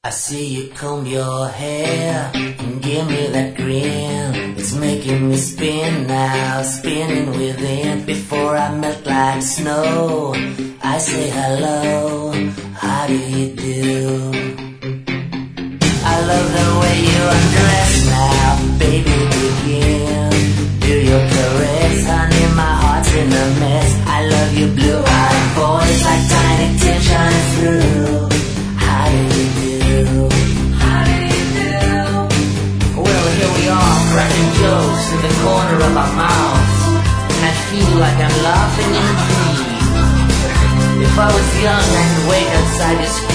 I see you comb your hair and give me that grin. It's making me spin now, spinning within. Before I melt like snow, I say hello, how do you do? I love the way you undress now, baby begin. Do your caress, honey, my heart's in a mess. I love your blue-eyed voice like tiny tears shining through. How do you do? How do you do? Well, here we are, cracking jokes in the corner of our mouths, and I feel like I'm laughing in a dream. If I was young, I could wait outside your screen